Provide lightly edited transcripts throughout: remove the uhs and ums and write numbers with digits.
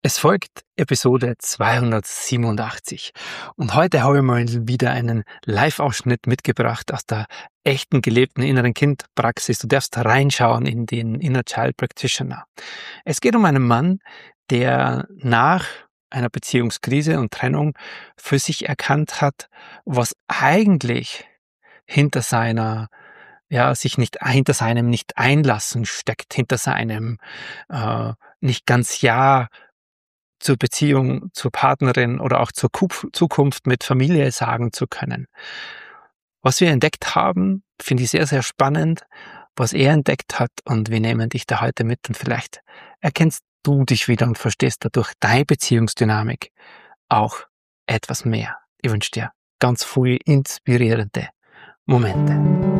Es folgt Episode 287 und heute habe ich mal wieder einen Live-Ausschnitt mitgebracht aus der echten gelebten inneren Kind-Praxis. Du darfst reinschauen in den Inner Child Practitioner. Es geht um einen Mann, der nach einer Beziehungskrise und Trennung für sich erkannt hat, was eigentlich hinter seiner sich nicht hinter seinem Nicht-Einlassen steckt, hinter seinem nicht ganz Ja zur Beziehung, zur Partnerin oder auch zur Zukunft mit Familie sagen zu können. Was wir entdeckt haben, finde ich sehr, sehr spannend, was er entdeckt hat, und wir nehmen dich da heute mit, und vielleicht erkennst du dich wieder und verstehst dadurch deine Beziehungsdynamik auch etwas mehr. Ich wünsche dir ganz viele inspirierende Momente.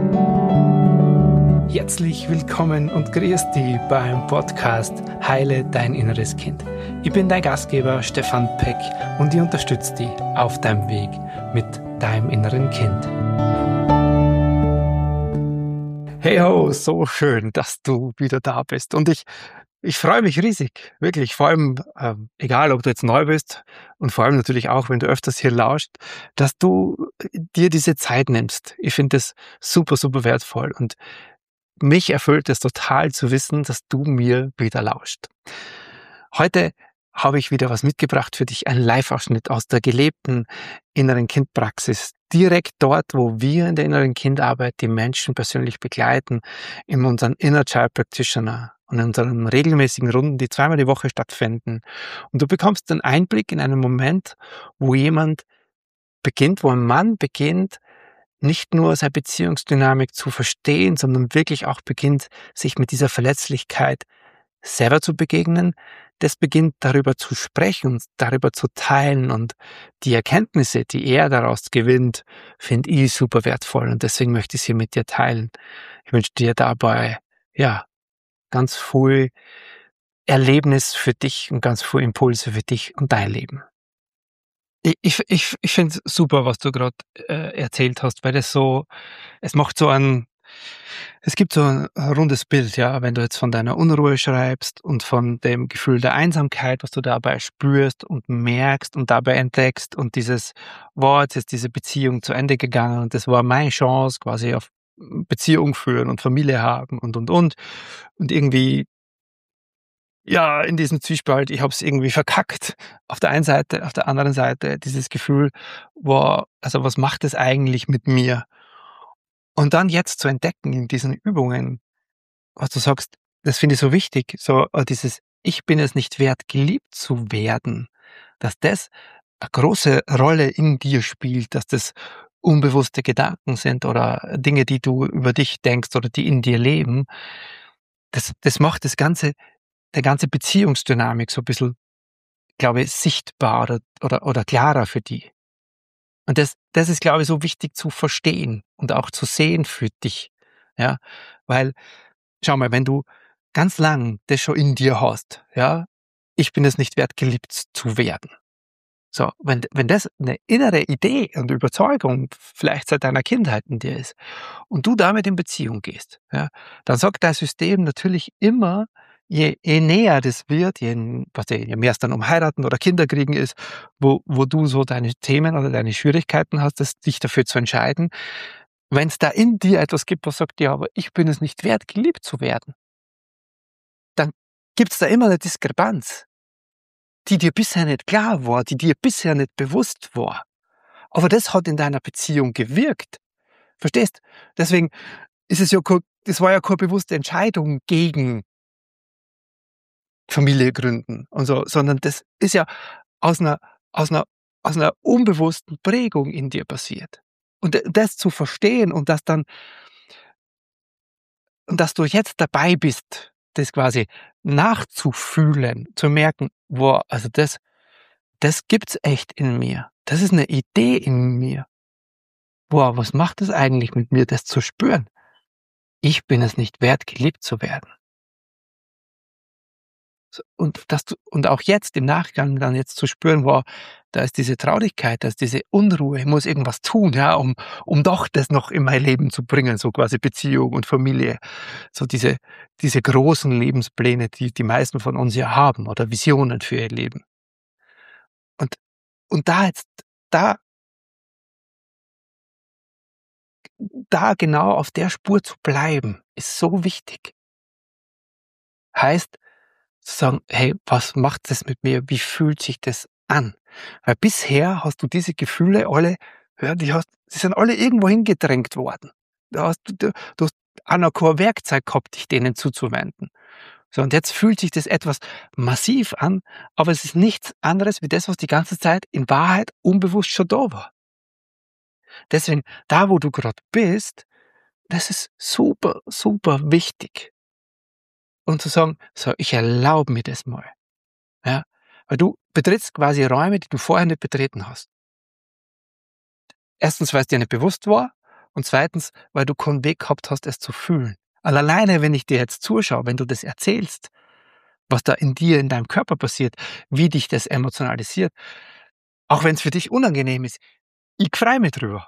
Herzlich willkommen und grüß dich beim Podcast Heile dein inneres Kind. Ich bin dein Gastgeber Stefan Peck und ich unterstütze dich auf deinem Weg mit deinem inneren Kind. Hey ho, so schön, dass du wieder da bist, und ich freue mich riesig, wirklich, vor allem, egal ob du jetzt neu bist und vor allem natürlich auch, wenn du öfters hier lauscht, dass du dir diese Zeit nimmst. Ich finde das super, super wertvoll, und mich erfüllt es total zu wissen, dass du mir wieder lauscht. Heute habe ich wieder was mitgebracht für dich, einen Live-Ausschnitt aus der gelebten inneren Kindpraxis. Direkt dort, wo wir in der inneren Kindarbeit die Menschen persönlich begleiten, in unseren Inner Child Practitioner und in unseren regelmäßigen Runden, die 2-mal die Woche stattfinden. Und du bekommst einen Einblick in einen Moment, wo wo ein Mann beginnt, nicht nur seine Beziehungsdynamik zu verstehen, sondern wirklich auch beginnt, sich mit dieser Verletzlichkeit selber zu begegnen. Das beginnt, darüber zu sprechen, darüber zu teilen, und die Erkenntnisse, die er daraus gewinnt, finde ich super wertvoll, und deswegen möchte ich sie mit dir teilen. Ich wünsche dir dabei, ganz viel Erlebnis für dich und ganz viel Impulse für dich und dein Leben. Ich finde es super, was du gerade erzählt hast, weil es macht es gibt so ein rundes Bild, ja, wenn du jetzt von deiner Unruhe schreibst und von dem Gefühl der Einsamkeit, was du dabei spürst und merkst und dabei entdeckst, und jetzt ist diese Beziehung zu Ende gegangen und das war meine Chance, quasi auf Beziehung führen und Familie haben und irgendwie, ja, in diesem Zwiespalt, ich habe es irgendwie verkackt. Auf der einen Seite, auf der anderen Seite dieses Gefühl, wow, also was macht es eigentlich mit mir? Und dann jetzt zu entdecken in diesen Übungen, was du sagst, das finde ich so wichtig, so dieses „Ich bin es nicht wert, geliebt zu werden", dass das eine große Rolle in dir spielt, dass das unbewusste Gedanken sind oder Dinge, die du über dich denkst oder die in dir leben. Das macht der ganze Beziehungsdynamik so ein bisschen, glaube ich, sichtbar oder klarer für die. Und das ist, glaube ich, so wichtig zu verstehen und auch zu sehen für dich, ja? Weil, schau mal, wenn du ganz lang das schon in dir hast, ja: „Ich bin es nicht wert, geliebt zu werden." So, wenn das eine innere Idee und Überzeugung vielleicht seit deiner Kindheit in dir ist und du damit in Beziehung gehst, ja, dann sagt dein System natürlich immer, je näher das wird, je mehr es dann um Heiraten oder Kinderkriegen ist, wo du so deine Themen oder deine Schwierigkeiten hast, dich dafür zu entscheiden. Wenn es da in dir etwas gibt, was sagt: „Ja, aber ich bin es nicht wert, geliebt zu werden", dann gibt es da immer eine Diskrepanz, die dir bisher nicht klar war, die dir bisher nicht bewusst war. Aber das hat in deiner Beziehung gewirkt. Verstehst? Deswegen ist es ja das war ja keine bewusste Entscheidung gegen Familie gründen und so, sondern das ist ja aus einer aus einer aus einer unbewussten Prägung in dir passiert. Und das zu verstehen und dass du jetzt dabei bist, das quasi nachzufühlen, zu merken: „Wow, also das gibt's echt in mir. Das ist eine Idee in mir. Wow, was macht es eigentlich mit mir, das zu spüren? Ich bin es nicht wert, geliebt zu werden." So, und auch jetzt im Nachgang dann jetzt zu spüren: „Wow, da ist diese Traurigkeit, da ist diese Unruhe, ich muss irgendwas tun, ja, um doch das noch in mein Leben zu bringen, so quasi Beziehung und Familie. So diese großen Lebenspläne, die die meisten von uns ja haben oder Visionen für ihr Leben. Und da jetzt da da genau auf der Spur zu bleiben, ist so wichtig. Heißt zu sagen: „Hey, was macht das mit mir? Wie fühlt sich das an?“ Weil bisher hast du diese Gefühle alle, ja, die sind alle irgendwo hingedrängt worden. Du hast auch noch kein Werkzeug gehabt, dich denen zuzuwenden. So, und jetzt fühlt sich das etwas massiv an, aber es ist nichts anderes wie das, was die ganze Zeit in Wahrheit unbewusst schon da war. Deswegen, da wo du grad bist, das ist super, super wichtig. Und zu sagen: „So, ich erlaube mir das mal.“ Ja? Weil du betrittst quasi Räume, die du vorher nicht betreten hast. Erstens, weil es dir nicht bewusst war und zweitens, weil du keinen Weg gehabt hast, es zu fühlen. Alleine, wenn ich dir jetzt zuschaue, wenn du das erzählst, was da in dir, in deinem Körper passiert, wie dich das emotionalisiert, auch wenn es für dich unangenehm ist, ich freue mich drüber.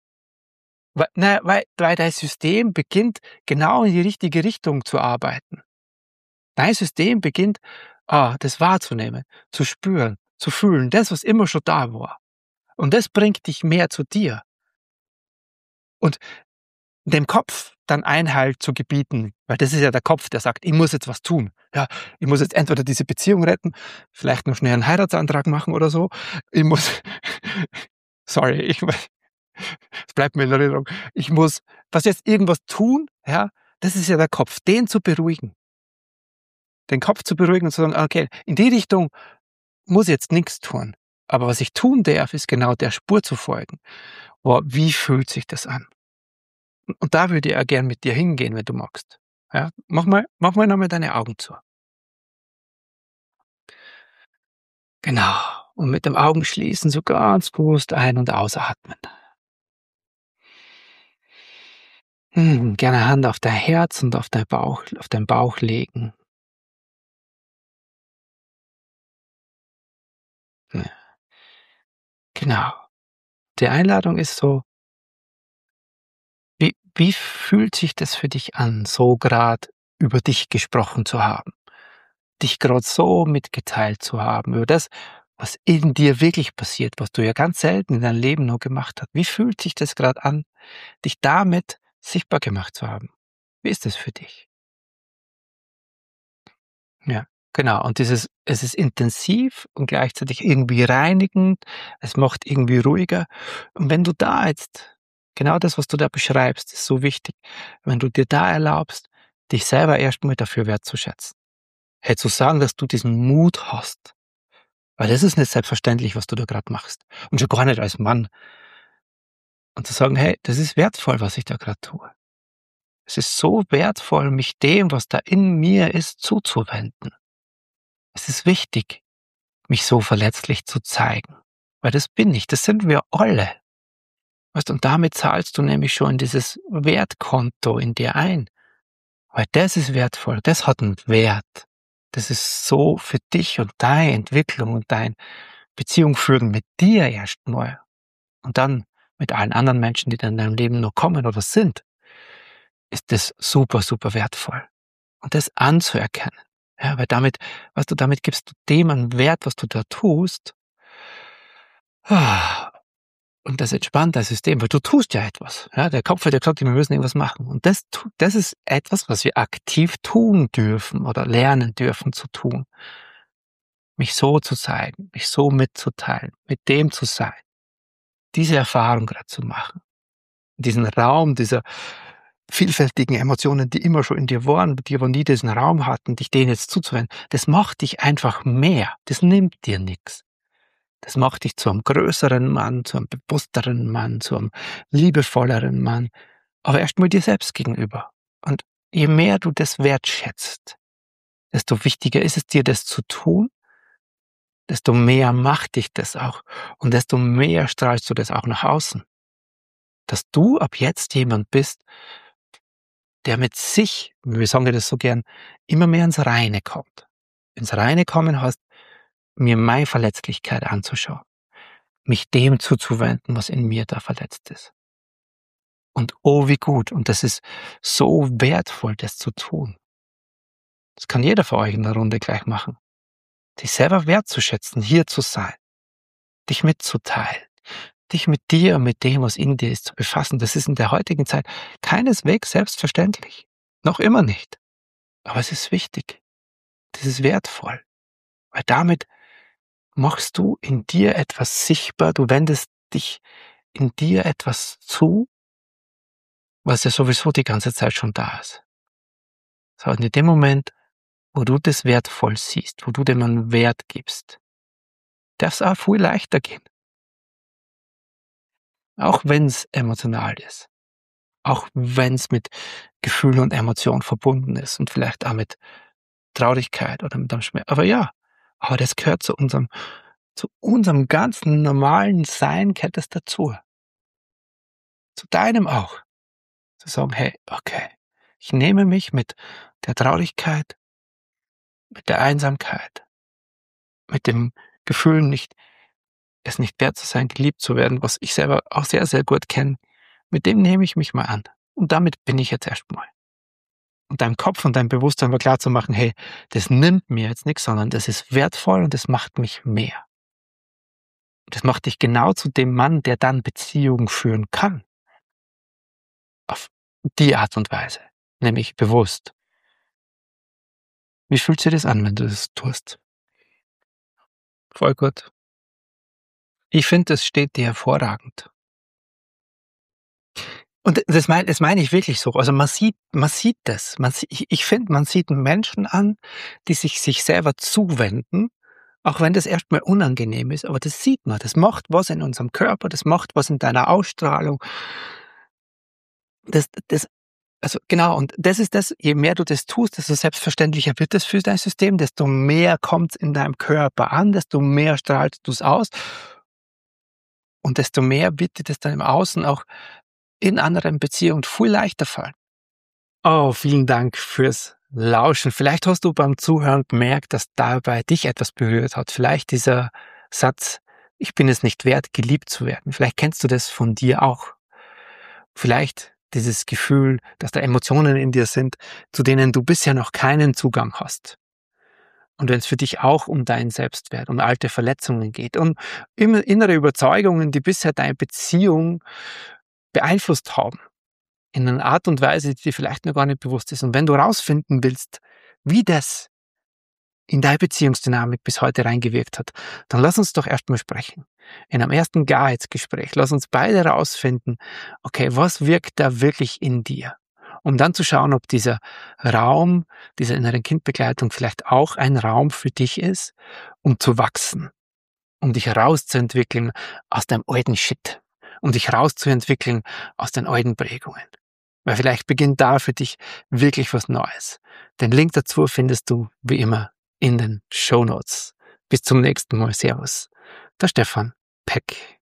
Weil dein System beginnt, genau in die richtige Richtung zu arbeiten. Dein System beginnt, das wahrzunehmen, zu spüren, zu fühlen, das, was immer schon da war. Und das bringt dich mehr zu dir. Und dem Kopf dann Einhalt zu gebieten, weil das ist ja der Kopf, der sagt: „Ich muss jetzt was tun. Ja, ich muss jetzt entweder diese Beziehung retten, vielleicht noch schnell einen Heiratsantrag machen oder so. Ich muss sorry, es bleibt mir in Erinnerung. Ich muss was jetzt irgendwas tun“, ja? Das ist ja der Kopf, den zu beruhigen. Den Kopf zu beruhigen und zu sagen: „Okay, in die Richtung muss ich jetzt nix tun. Aber was ich tun darf, ist genau der Spur zu folgen. Boah, wie fühlt sich das an?“ Und da würde ich auch gern mit dir hingehen, wenn du magst. Ja, mach mal noch mal deine Augen zu. Genau. Und mit dem Augenschließen so ganz bewusst ein und ausatmen. Gerne Hand auf dein Herz und auf deinen Bauch legen. Ja, genau. Die Einladung ist so, wie fühlt sich das für dich an, so grad über dich gesprochen zu haben? Dich grad so mitgeteilt zu haben über das, was in dir wirklich passiert, was du ja ganz selten in deinem Leben nur gemacht hast. Wie fühlt sich das grad an, dich damit sichtbar gemacht zu haben? Wie ist das für dich? Ja, genau. Und es ist intensiv und gleichzeitig irgendwie reinigend. Es macht irgendwie ruhiger. Und wenn du da jetzt genau das, was du da beschreibst, ist so wichtig. Wenn du dir da erlaubst, dich selber erst mal dafür wertzuschätzen. Hey, zu sagen, dass du diesen Mut hast, weil das ist nicht selbstverständlich, was du da grad machst. Und schon gar nicht als Mann. Und zu sagen: „Hey, das ist wertvoll, was ich da grad tue. Es ist so wertvoll, mich dem, was da in mir ist, zuzuwenden. Es ist wichtig, mich so verletzlich zu zeigen, weil das bin ich, das sind wir alle. Weißt, und damit zahlst du nämlich schon in dieses Wertkonto in dir ein, weil das ist wertvoll, das hat 'n Wert. Das ist so für dich und deine Entwicklung und dein Beziehung führen mit dir erst mal und dann mit allen anderen Menschen, die dann in deinem Leben noch kommen oder sind, ist das super, super wertvoll. Und das anzuerkennen, ja, weil damit weißt du, damit gibst du dem einen Wert, was du da tust. Und das entspannt dein System, weil du tust ja etwas. Ja, der Kopf hat ja gesagt, wir müssen irgendwas machen. Und das ist etwas, was wir aktiv tun dürfen oder lernen dürfen zu tun. Mich so zu zeigen, mich so mitzuteilen, mit dem zu sein, diese Erfahrung grad zu machen. Diesen Raum dieser vielfältigen Emotionen, die immer schon in dir waren, die aber nie diesen Raum hatten, dich denen jetzt zuzuwenden, das macht dich einfach mehr. Das nimmt dir nix. Das macht dich zu einem größeren Mann, zu einem bewussteren Mann, zu einem liebevolleren Mann, aber erst mal dir selbst gegenüber. Und je mehr du das wertschätzt, desto wichtiger ist es dir, das zu tun, desto mehr macht dich das auch und desto mehr strahlst du das auch nach außen, dass du ab jetzt jemand bist, der mit sich, wir sagen ja das so gern, immer mehr ins Reine kommt. Ins Reine kommen heißt, mir meine Verletzlichkeit anzuschauen, mich dem zuzuwenden, was in mir da verletzt ist. Und oh, wie gut. Und das ist so wertvoll, das zu tun. Das kann jeder von euch in der Runde gleich machen. Dich selber wertzuschätzen, hier zu sein, dich mitzuteilen, dich mit dir und mit dem, was in dir ist, zu befassen. Das ist in der heutigen Zeit keineswegs selbstverständlich. Noch immer nicht. Aber es ist wichtig. Das ist wertvoll. Weil damit machst du in dir etwas sichtbar. Du wendest dich in dir etwas zu, was ja sowieso die ganze Zeit schon da ist. So, und in dem Moment, wo du das wertvoll siehst, wo du dem einen Wert gibst, darf es auch viel leichter gehen. Auch wenn es emotional ist. Auch wenn es mit Gefühl und Emotion verbunden ist und vielleicht auch mit Traurigkeit oder mit einem Schmerz. Aber ja, aber das gehört zu unserem ganzen normalen Sein, gehört das dazu. Zu deinem auch. Zu sagen, hey, okay, ich nehme mich mit der Traurigkeit, mit der Einsamkeit, mit dem Gefühl, es nicht wert zu sein, geliebt zu werden, was ich selber auch sehr, sehr gut kenne, mit dem nehme ich mich mal an. Und damit bin ich jetzt erstmal. Und deinem Kopf und deinem Bewusstsein war klar zu machen, hey, das nimmt mir jetzt nichts, sondern das ist wertvoll und das macht mich mehr. Das macht dich genau zu dem Mann, der dann Beziehungen führen kann. Auf die Art und Weise. Nämlich bewusst. Wie fühlt sich das an, wenn du das tust? Voll gut. Ich finde, das steht dir hervorragend. Und das meine ich wirklich so. Also man sieht das. Ich finde, man sieht Menschen an, die sich selber zuwenden, auch wenn das erstmal unangenehm ist, aber das sieht man. Das macht was in unserem Körper, das macht was in deiner Ausstrahlung. Also genau, und das ist das, je mehr du das tust, desto selbstverständlicher wird das für dein System, desto mehr kommt es in deinem Körper an, desto mehr strahlst du es aus und desto mehr wird dir das dann im Außen auch in anderen Beziehungen viel leichter fallen. Oh, vielen Dank fürs Lauschen. Vielleicht hast du beim Zuhören gemerkt, dass dabei dich etwas berührt hat. Vielleicht dieser Satz, ich bin es nicht wert, geliebt zu werden. Vielleicht kennst du das von dir auch. Vielleicht dieses Gefühl, dass da Emotionen in dir sind, zu denen du bisher noch keinen Zugang hast. Und wenn es für dich auch um deinen Selbstwert, um alte Verletzungen geht, um innere Überzeugungen, die bisher deine Beziehung beeinflusst haben, in einer Art und Weise, die dir vielleicht noch gar nicht bewusst ist. Und wenn du rausfinden willst, wie das in deine Beziehungsdynamik bis heute reingewirkt hat, dann lass uns doch erstmal sprechen. In einem ersten Klarheitsgespräch, lass uns beide rausfinden, okay, was wirkt da wirklich in dir? Um dann zu schauen, ob dieser Raum, dieser inneren Kindbegleitung vielleicht auch ein Raum für dich ist, um zu wachsen, um dich herauszuentwickeln aus deinem alten Shit, um dich herauszuentwickeln aus den alten Prägungen. Weil vielleicht beginnt da für dich wirklich was Neues. Den Link dazu findest du wie immer in den Shownotes. Bis zum nächsten Mal. Servus. Der Stefan Peck.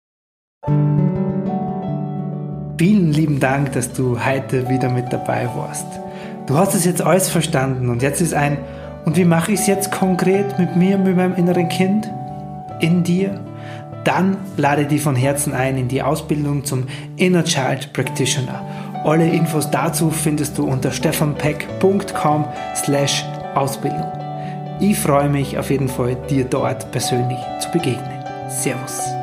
Vielen lieben Dank, dass du heute wieder mit dabei warst. Du hast es jetzt alles verstanden und jetzt ist und wie mache ich es jetzt konkret mit mir, mit meinem inneren Kind? In dir? Dann lade dich von Herzen ein in die Ausbildung zum Inner Child Practitioner. Alle Infos dazu findest du unter stefanpeck.com/Ausbildung. Ich freue mich auf jeden Fall, dir dort persönlich zu begegnen. Servus.